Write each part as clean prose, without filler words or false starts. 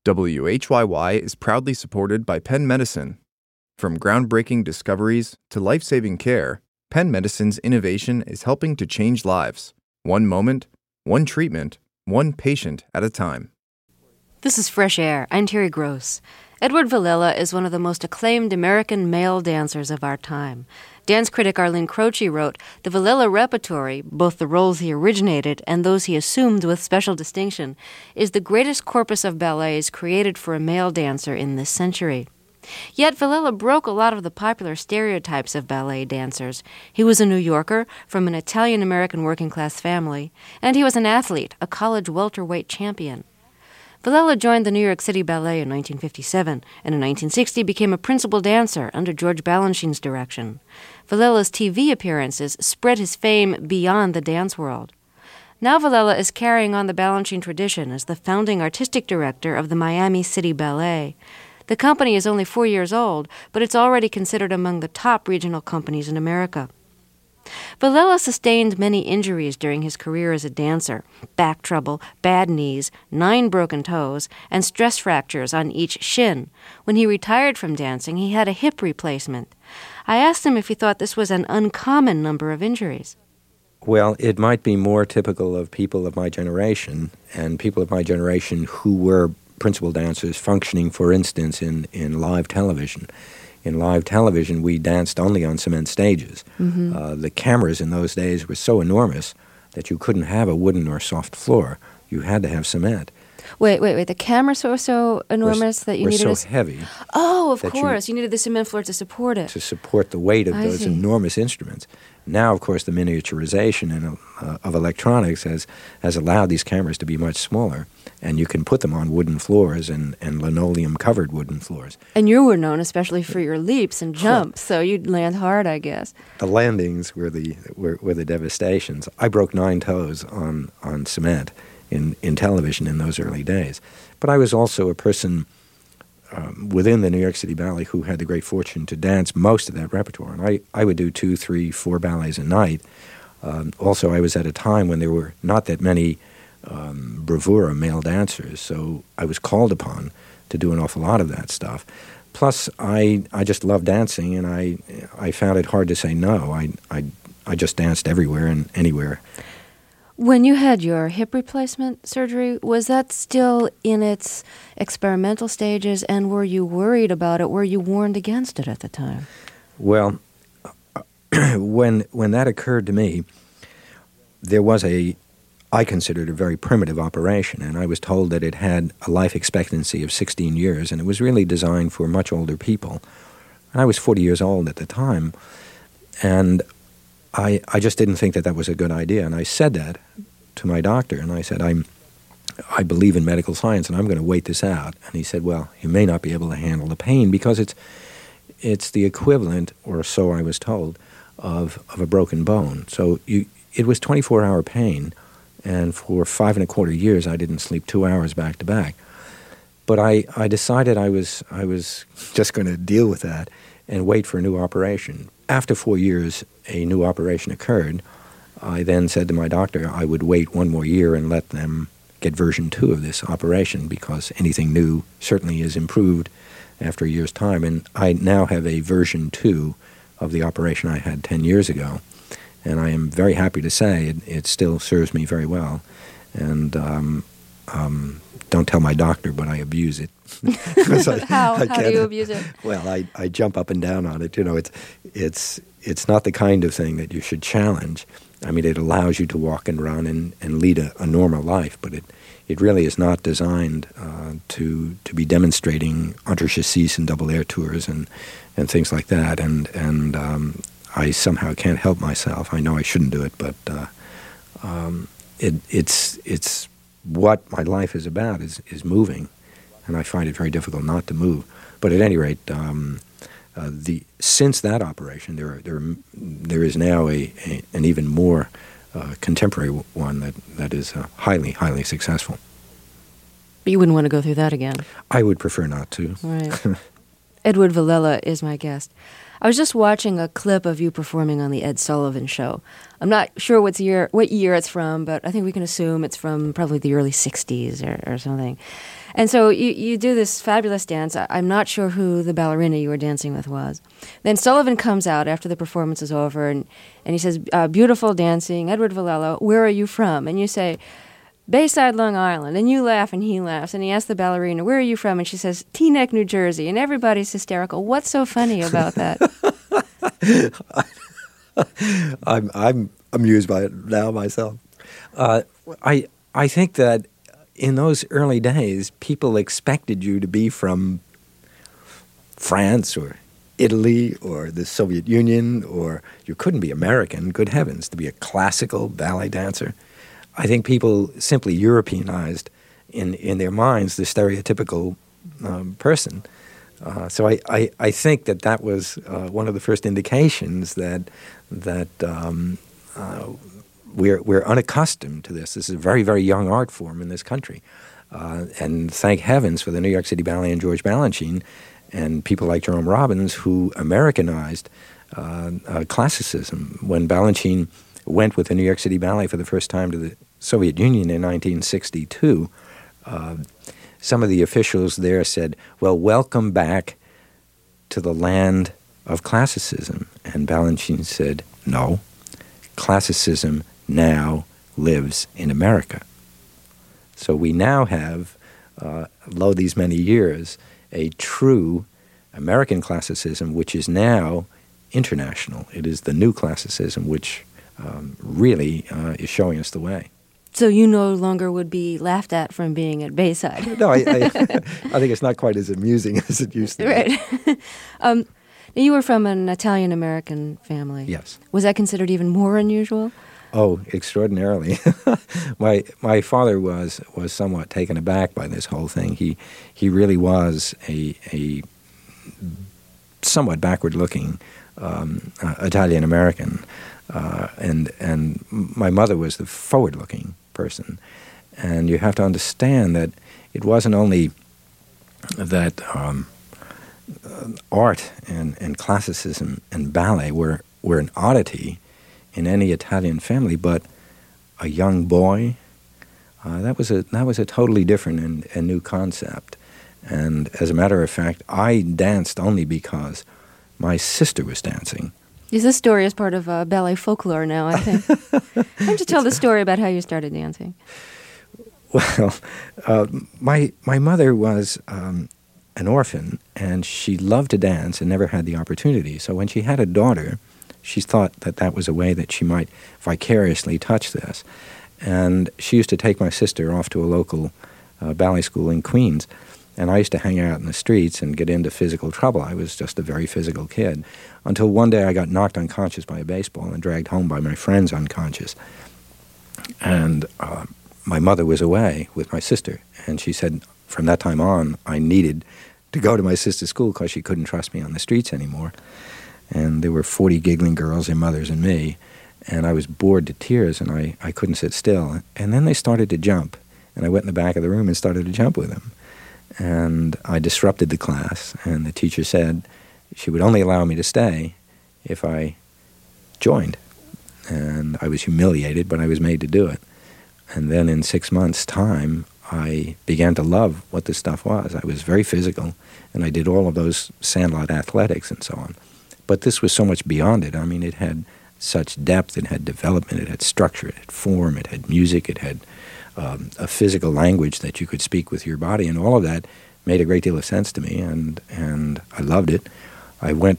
WHYY is proudly supported by Penn Medicine. From groundbreaking discoveries to life-saving care, Penn Medicine's innovation is helping to change lives. One moment, one treatment, one patient at a time. This is Fresh Air. I'm Terry Gross. Edward Villella is one of the most acclaimed American male dancers of our time. Dance critic Arlene Croce wrote, "The Villella repertory, both the roles he originated and those he assumed with special distinction, is the greatest corpus of ballets created for a male dancer in this century." Yet Villella broke a lot of the popular stereotypes of ballet dancers. He was a New Yorker from an Italian-American working-class family, and he was an athlete, a college welterweight champion. Villella joined the New York City Ballet in 1957, and in 1960 became a principal dancer under George Balanchine's direction. Villella's TV appearances spread his fame beyond the dance world. Now Villella is carrying on the Balanchine tradition as the founding artistic director of the Miami City Ballet. The company is only 4 years old, but it's already considered among the top regional companies in America. Villella sustained many injuries during his career as a dancer: back trouble, bad knees, 9 broken toes, and stress fractures on each shin. When he retired from dancing, he had a hip replacement. I asked him if he thought this was an uncommon number of injuries. Well, it might be more typical of people of my generation, and people of my generation who were principal dancers functioning, for instance, in live television. In live television, we danced only on cement stages. Mm-hmm. The cameras in those days were so enormous that you couldn't have a wooden or soft floor. You had to have cement. Wait. The cameras were so enormous that you needed... Were so heavy. Oh, of course. You needed the cement floor to support it. To support the weight of those enormous instruments. Now, of course, the miniaturization of electronics has allowed these cameras to be much smaller, and you can put them on wooden floors and linoleum-covered wooden floors. And you were known especially for your leaps and jumps, so you'd land hard, I guess. The landings were the devastations. I broke 9 toes on cement in television in those early days. But I was also a person within the New York City Ballet who had the great fortune to dance most of that repertoire. And I would do 2, 3, 4 ballets a night. Also, I was at a time when there were not that many bravura male dancers, so I was called upon to do an awful lot of that stuff. Plus, I just loved dancing, and I found it hard to say no. I just danced everywhere and anywhere. When you had your hip replacement surgery, was that still in its experimental stages, and were you worried about it? Were you warned against it at the time? Well, when that occurred to me, there was I considered a very primitive operation, and I was told that it had a life expectancy of 16 years, and it was really designed for much older people. I was 40 years old at the time, and I just didn't think that was a good idea, and I said that to my doctor, and I said, I believe in medical science, and I'm going to wait this out. And he said, well, you may not be able to handle the pain because it's the equivalent, or so I was told, of a broken bone. So it was 24-hour pain, and for 5 1/4 years I didn't sleep 2 hours back to back. But I decided I was just going to deal with that and wait for a new operation. After 4 years, a new operation occurred. I then said to my doctor I would wait 1 more year and let them get version 2 of this operation, because anything new certainly is improved after a year's time. And I now have a version 2 of the operation I had 10 years ago. And I am very happy to say it still serves me very well. And don't tell my doctor, but I abuse it. How do you abuse it? Well, I jump up and down on it. You know, it's not the kind of thing that you should challenge. I mean, it allows you to walk and run and lead a normal life, but it really is not designed to be demonstrating entre-chassis and double air tours and things like that. And I somehow can't help myself. I know I shouldn't do it, but it's what my life is about is moving, and I find it very difficult not to move. But at any rate, since that operation, there is now an even more contemporary one that is highly, highly successful. But you wouldn't want to go through that again? I would prefer not to. Right. Edward Villella is my guest. I was just watching a clip of you performing on the Ed Sullivan Show. I'm not sure what year it's from, but I think we can assume it's from probably the early 60s or something. And so you do this fabulous dance. I'm not sure who the ballerina you were dancing with was. Then Sullivan comes out after the performance is over, and he says, beautiful dancing, Edward Villella, where are you from? And you say, Bayside, Long Island. And you laugh, and he laughs. And he asks the ballerina, where are you from? And she says, Teaneck, New Jersey. And everybody's hysterical. What's so funny about that? I'm amused by it now myself. I think that in those early days, people expected you to be from France or Italy or the Soviet Union, or you couldn't be American, good heavens, to be a classical ballet dancer. I think people simply Europeanized in their minds the stereotypical person. So I think that was one of the first indications that we're unaccustomed to this. This is a very, very young art form in this country. And thank heavens for the New York City Ballet and George Balanchine and people like Jerome Robbins who Americanized classicism. When Balanchine went with the New York City Ballet for the first time to the Soviet Union in 1962, some of the officials there said, well, welcome back to the land of classicism. And Balanchine said, no, classicism now lives in America. So we now have, lo these many years, a true American classicism, which is now international. It is the new classicism which really is showing us the way. So you no longer would be laughed at from being at Bayside. No, I think it's not quite as amusing as it used to be. Right. You were from an Italian-American family. Yes. Was that considered even more unusual? Oh, extraordinarily. My father was somewhat taken aback by this whole thing. He really was a somewhat backward-looking Italian-American, and my mother was the forward-looking person. And you have to understand that it wasn't only that art and classicism and ballet were an oddity in any Italian family, but a young boy, that was a totally different and new concept. And as a matter of fact, I danced only because my sister was dancing. Yes, this story is part of ballet folklore now, I think. Why don't you tell the story about how you started dancing? Well, my mother was an orphan, and she loved to dance and never had the opportunity. So when she had a daughter, she thought that was a way that she might vicariously touch this. And she used to take my sister off to a local ballet school in Queens, and I used to hang out in the streets and get into physical trouble. I was just a very physical kid, until one day I got knocked unconscious by a baseball and dragged home by my friends unconscious. And my mother was away with my sister, and she said from that time on I needed to go to my sister's school because she couldn't trust me on the streets anymore. And there were 40 giggling girls, their mothers and me, and I was bored to tears, and I couldn't sit still. And then they started to jump, and I went in the back of the room and started to jump with them. And I disrupted the class, and the teacher said she would only allow me to stay if I joined. And I was humiliated, but I was made to do it. And then in 6 months' time, I began to love what this stuff was. I was very physical, and I did all of those sandlot athletics and so on. But this was so much beyond it. I mean, it had such depth, it had development, it had structure, it had form, it had music, it had a physical language that you could speak with your body, and all of that made a great deal of sense to me, and I loved it. I went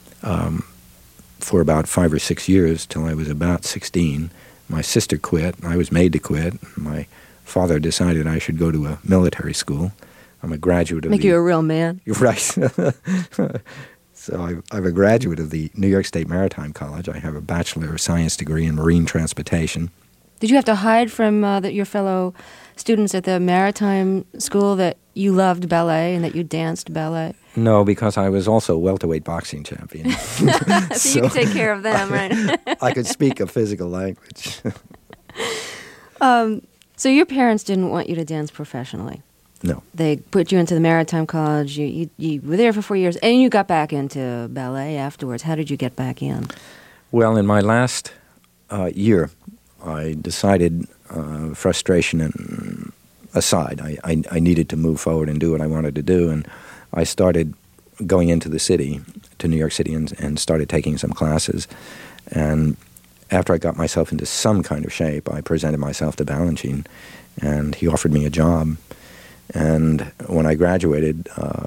for about 5 or 6 years till I was about 16. My sister quit. I was made to quit. My father decided I should go to a military school. I'm a graduate of Make you a real man. You're right. So I'm a graduate of the New York State Maritime College. I have a Bachelor of Science degree in marine transportation. Did you have to hide from your fellow students at the Maritime School that you loved ballet and that you danced ballet? No, because I was also a welterweight boxing champion. So you could take care of them, right? I could speak a physical language. So your parents didn't want you to dance professionally. No. They put you into the Maritime College. You were there for 4 years, and you got back into ballet afterwards. How did you get back in? Well, in my last year, I decided, frustration aside, I needed to move forward and do what I wanted to do, and I started going into the city, to New York City, and started taking some classes. And after I got myself into some kind of shape, I presented myself to Balanchine, and he offered me a job. And when I graduated,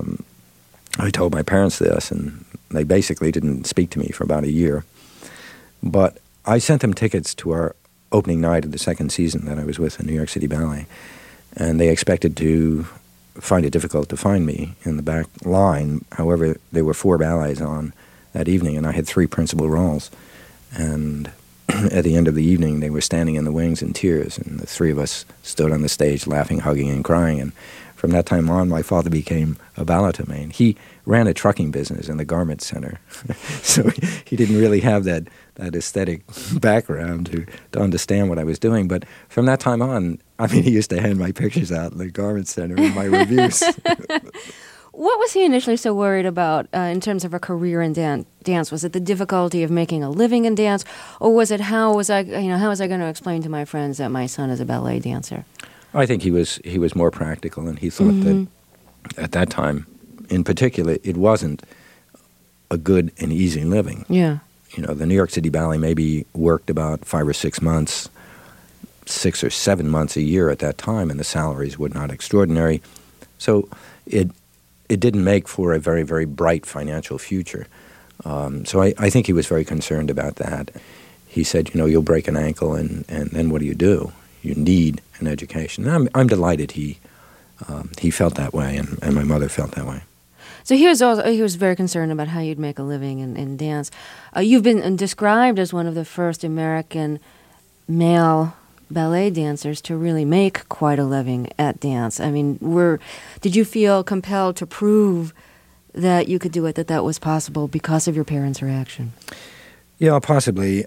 I told my parents this, and they basically didn't speak to me for about a year. But I sent them tickets to our opening night of the second season that I was with in New York City Ballet, and they expected to find it difficult to find me in the back line. However, there were 4 ballets on that evening, and I had 3 principal roles. And at the end of the evening, they were standing in the wings in tears, and the 3 of us stood on the stage laughing, hugging, and crying. And from that time on, my father became a ballet man. He ran a trucking business in the garment center, so he didn't really have that aesthetic background to understand what I was doing. But from that time on, I mean, he used to hand my pictures out in the garment center in my reviews. What was he initially so worried about in terms of a career in dance? Was it the difficulty of making a living in dance, or was it how was I going to explain to my friends that my son is a ballet dancer? I think he was more practical, and he thought that at that time, in particular, it wasn't a good and easy living. Yeah. You know, the New York City Ballet maybe worked about 5 or 6 months, 6 or 7 months a year at that time, and the salaries were not extraordinary. So it didn't make for a very, very bright financial future. So I think he was very concerned about that. He said, you know, you'll break an ankle, and then what do? You need an education. And I'm delighted he felt that way, and my mother felt that way. So he was very concerned about how you'd make a living in dance. You've been described as one of the first American male ballet dancers to really make quite a living at dance. I mean, did you feel compelled to prove that you could do it, that was possible because of your parents' reaction? Yeah, possibly.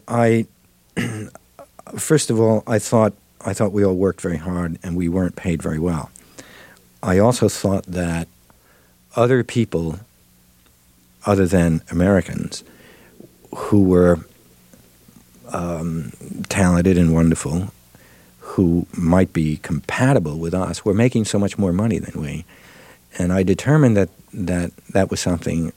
First of all, I thought we all worked very hard and we weren't paid very well. I also thought that other people, other than Americans, who were talented and wonderful, who might be compatible with us, were making so much more money than we. And I determined that was something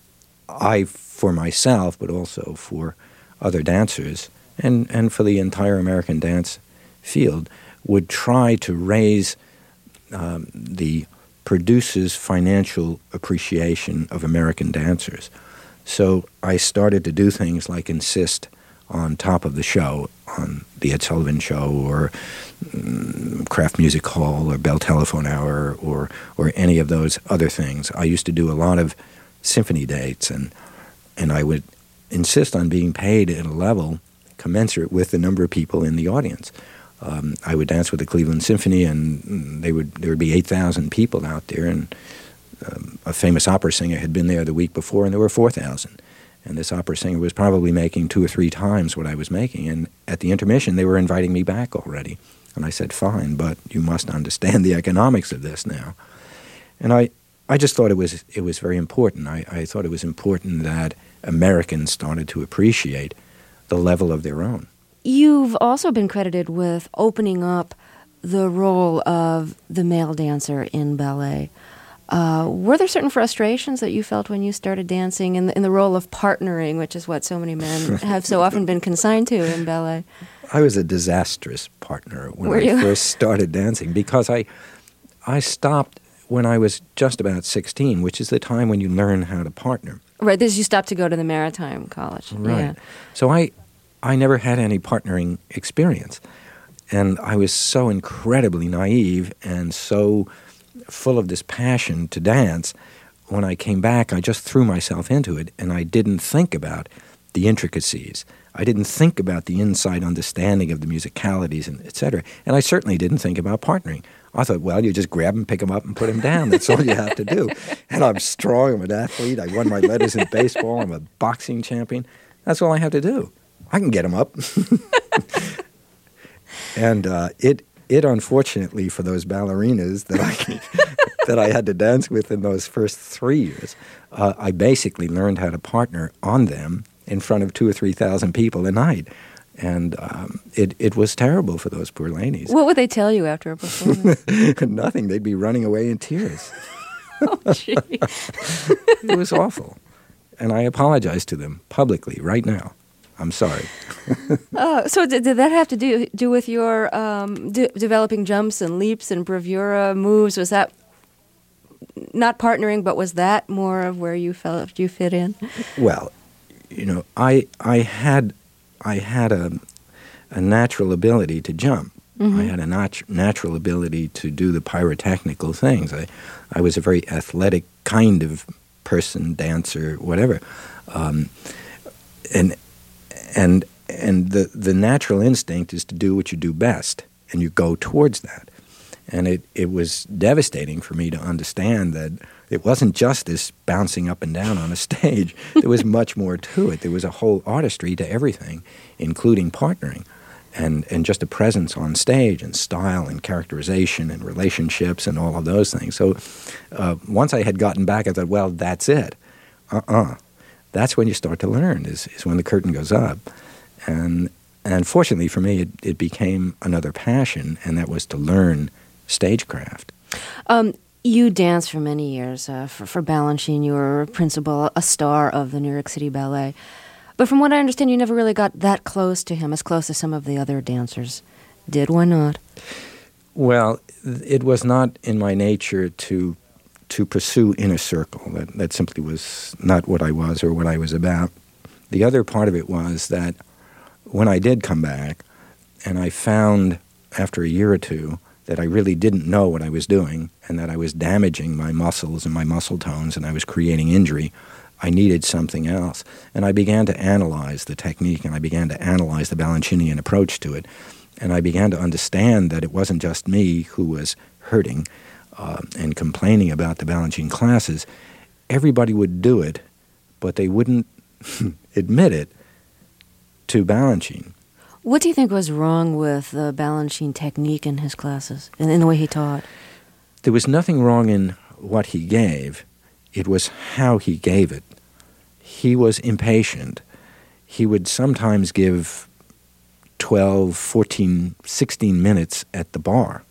for myself, but also for other dancers, and for the entire American dance field, would try to raise the producers' financial appreciation of American dancers. So I started to do things like insist on top of the show, on the Ed Sullivan Show, or Kraft Music Hall, or Bell Telephone Hour, or any of those other things. I used to do a lot of symphony dates, and I would insist on being paid at a level commensurate with the number of people in the audience. I would dance with the Cleveland Symphony, and there would be 8,000 people out there, and a famous opera singer had been there the week before, and there were 4,000. And this opera singer was probably making 2 or 3 times what I was making. And at the intermission, they were inviting me back already. And I said, fine, but you must understand the economics of this now. And I just thought it was very important. I thought it was important that Americans started to appreciate the level of their own. You've also been credited with opening up the role of the male dancer in ballet. Were there certain frustrations that you felt when you started dancing in the role of partnering, which is what so many men have so often been consigned to in ballet? I was a disastrous partner when I first started dancing, because I stopped when I was just about 16, which is the time when you learn how to partner. Right, this you stopped to go to the Maritime College. Right. Yeah. So I never had any partnering experience, and I was so incredibly naive and so full of this passion to dance. When I came back, I just threw myself into it, and I didn't think about the intricacies. I didn't think about the inside understanding of the musicalities, and et cetera. And I certainly didn't think about partnering. I thought, well, you just grab them, pick them up, and put them down. That's all you have to do. And I'm strong. I'm an athlete. I won my letters in baseball. I'm a boxing champion. That's all I have to do. I can get them up. And it unfortunately for those ballerinas that that I had to dance with in those first 3 years, I basically learned how to partner on them in front of 2,000 or 3,000 people a night. And it was terrible for those poor ladies. What would they tell you after a performance? Nothing. They'd be running away in tears. Oh, gee. It was awful. And I apologize to them publicly right now. I'm sorry. So did that have to do with your developing jumps and leaps and bravura moves? Was that not partnering, but was that more of where you felt you fit in? Well, I had a natural ability to jump. Mm-hmm. I had a natural ability to do the pyrotechnical things. I was a very athletic kind of person, dancer, whatever. And the natural instinct is to do what you do best, and you go towards that. And it was devastating for me to understand that it wasn't just this bouncing up and down on a stage. There was much more to it. There was a whole artistry to everything, including partnering, and just a presence on stage, and style, and characterization, and relationships, and all of those things. So once I had gotten back, I thought, well, that's it. That's when you start to learn, is when the curtain goes up. And fortunately for me, it became another passion, and that was to learn stagecraft. You danced for many years for Balanchine. You were a principal, a star of the New York City Ballet. But from what I understand, you never really got that close to him, as close as some of the other dancers did. Why not? Well, it was not in my nature to pursue inner circle. That simply was not what I was or what I was about. The other part of it was that when I did come back, and I found after a year or two that I really didn't know what I was doing, and that I was damaging my muscles and my muscle tones, and I was creating injury, I needed something else. And I began to analyze the technique, and I began to analyze the Balanchinian approach to it. And I began to understand that it wasn't just me who was hurting and complaining about the Balanchine classes. Everybody would do it, but they wouldn't admit it to Balanchine. What do you think was wrong with the Balanchine technique in his classes, and in the way he taught? There was nothing wrong in what he gave. It was how he gave it. He was impatient. He would sometimes give 12, 14, 16 minutes at the bar.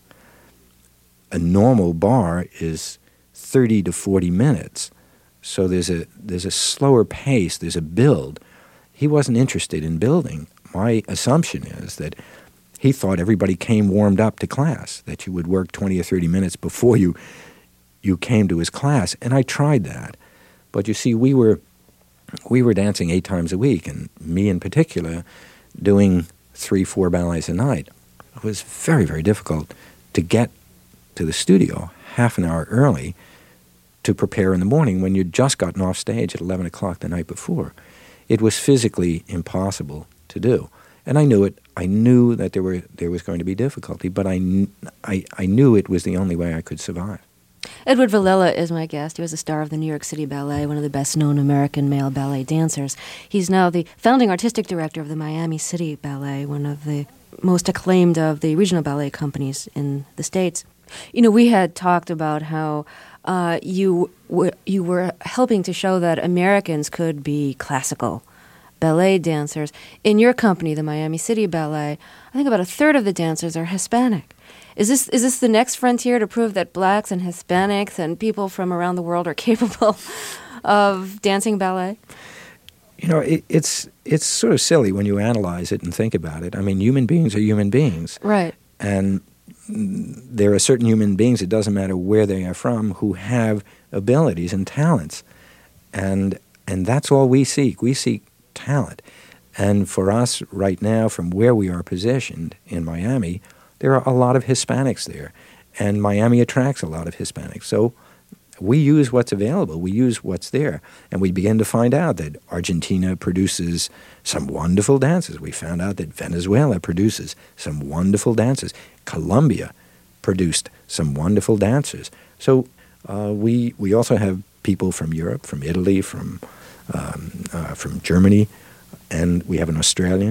A normal bar is 30 to 40 minutes. So there's a slower pace, there's a build. He wasn't interested in building. My assumption is that he thought everybody came warmed up to class, that you would work 20 or 30 minutes before you came to his class. And I tried that. But you see, we were dancing 8 times a week, and me in particular, doing 3-4 ballets a night. It was very, very difficult to get to the studio half an hour early to prepare in the morning when you'd just gotten off stage at 11 o'clock the night before. It was physically impossible to do. And I knew it. I knew that there was going to be difficulty, but I knew it was the only way I could survive. Edward Villella is my guest. He was a star of the New York City Ballet, one of the best-known American male ballet dancers. He's now the founding artistic director of the Miami City Ballet, one of the most acclaimed of the regional ballet companies in the States. You know, we had talked about how you were helping to show that Americans could be classical ballet dancers. In your company, the Miami City Ballet, I think about a third of the dancers are Hispanic. Is this the next frontier to prove that blacks and Hispanics and people from around the world are capable of dancing ballet? You know, it's sort of silly when you analyze it and think about it. I mean, human beings are human beings. Right. And there are certain human beings, it doesn't matter where they are from, who have abilities and talents. And that's all we seek. We seek talent. And for us right now, from where we are positioned in Miami, there are a lot of Hispanics there. And Miami attracts a lot of Hispanics. So we use what's available. We use what's there. And we begin to find out that Argentina produces some wonderful dancers. We found out that Venezuela produces some wonderful dancers. Colombia produced some wonderful dancers. So we also have people from Europe, from Italy, from Germany, and we have an Australian.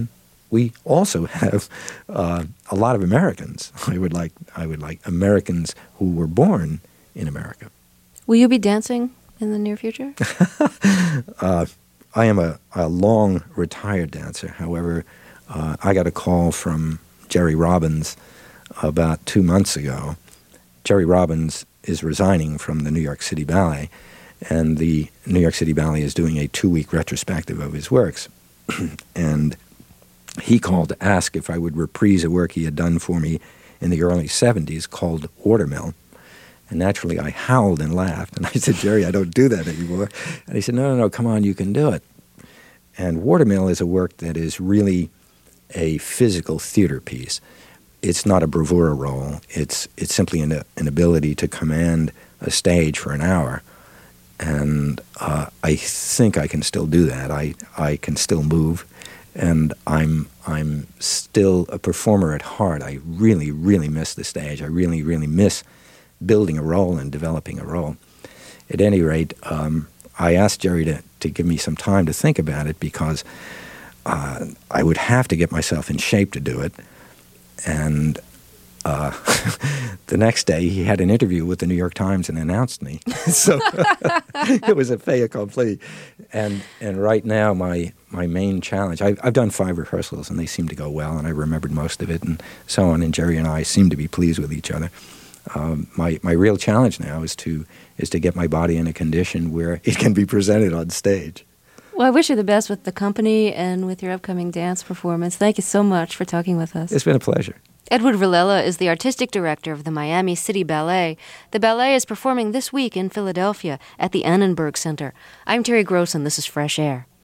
we also have a lot of Americans. I would like Americans who were born in America. Will you be dancing in the near future? I am a long retired dancer. However, I got a call from Jerry Robbins about 2 months ago. Jerry Robbins is resigning from the New York City Ballet, and the New York City Ballet is doing a 2-week retrospective of his works. And he called to ask if I would reprise a work he had done for me in the early 70s called Watermill. And naturally, I howled and laughed. And I said, Jerry, I don't do that anymore. And he said, no, come on, you can do it. And Watermill is a work that is really a physical theater piece. It's not a bravura role. It's simply an ability to command a stage for an hour. And I think I can still do that. I can still move. And I'm still a performer at heart. I really, really miss the stage. I really, really miss building a role and developing a role. At any rate, I asked Jerry to give me some time to think about it because I would have to get myself in shape to do it. And the next day, he had an interview with the New York Times and announced me. So it was a fait accompli. And right now, my main challenge, I've done 5 rehearsals, and they seem to go well, and I remembered most of it, and so on. And Jerry and I seem to be pleased with each other. My real challenge now is to get my body in a condition where it can be presented on stage. Well, I wish you the best with the company and with your upcoming dance performance. Thank you so much for talking with us. It's been a pleasure. Edward Villella is the artistic director of the Miami City Ballet. The ballet is performing this week in Philadelphia at the Annenberg Center. I'm Terry Gross, and this is Fresh Air.